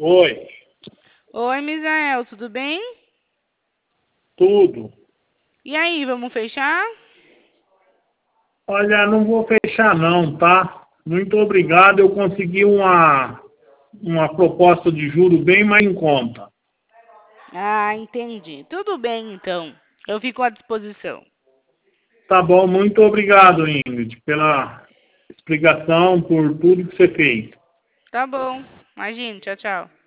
Oi, Oi, Misael, tudo bem? tudo. E aí, vamos fechar? Olha, não vou fechar não, tá? Muito obrigado, eu consegui uma proposta de juro bem mais em conta. Ah, entendi. Tudo bem, então. Eu fico à disposição. Tá bom, muito obrigado, Ingrid, pela explicação, por tudo que você fez. Tá bom. Imagina, tchau, tchau.